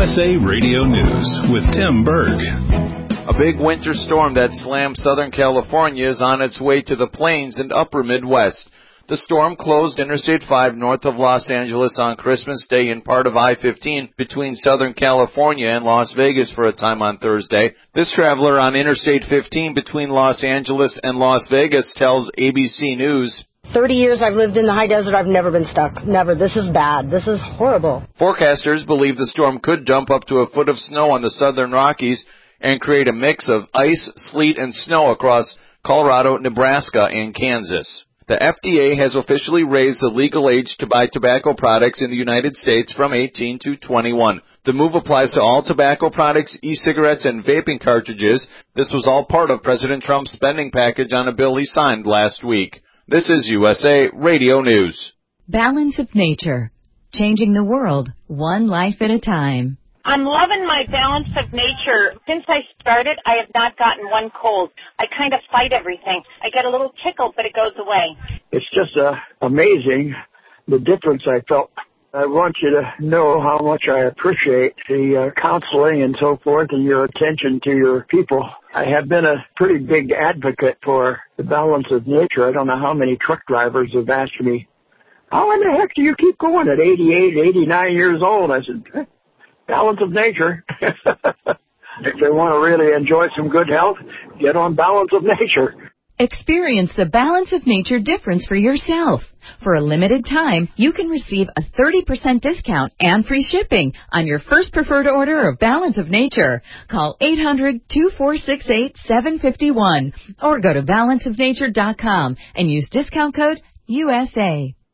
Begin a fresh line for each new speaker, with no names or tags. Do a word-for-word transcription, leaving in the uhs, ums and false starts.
S A Radio News with Tim Berg.
A big winter storm that slammed Southern California is on its way to the plains and upper Midwest. The storm closed Interstate five north of Los Angeles on Christmas Day and part of I fifteen between Southern California and Las Vegas for a time on Thursday. This traveler on Interstate fifteen between Los Angeles and Las Vegas tells A B C News,
thirty years I've lived in the high desert. I've never been stuck. Never. This is bad. This is horrible.
Forecasters believe the storm could dump up to a foot of snow on the southern Rockies and create a mix of ice, sleet, and snow across Colorado, Nebraska, and Kansas. The F D A has officially raised the legal age to buy tobacco products in the United States from eighteen to twenty-one. The move applies to all tobacco products, e-cigarettes, and vaping cartridges. This was all part of President Trump's spending package on a bill he signed last week. This is U S A Radio News.
Balance of Nature. Changing the world, one life at a time.
I'm loving my Balance of Nature. Since I started, I have not gotten one cold. I kind of fight everything. I get a little tickle, but it goes away.
It's just uh, amazing the difference I felt. I want you to know how much I appreciate the uh, counseling and so forth and your attention to your people. I have been a pretty big advocate for the Balance of Nature. I don't know how many truck drivers have asked me, how in the heck do you keep going at eighty-eight, eighty-nine years old? I said, Balance of Nature. If they want to really enjoy some good health, get on Balance of Nature.
Experience the Balance of Nature difference for yourself. For a limited time, you can receive a thirty percent discount and free shipping on your first preferred order of Balance of Nature. Call eight hundred, two four six eight, seven five one or go to balance of nature dot com and use discount code U S A.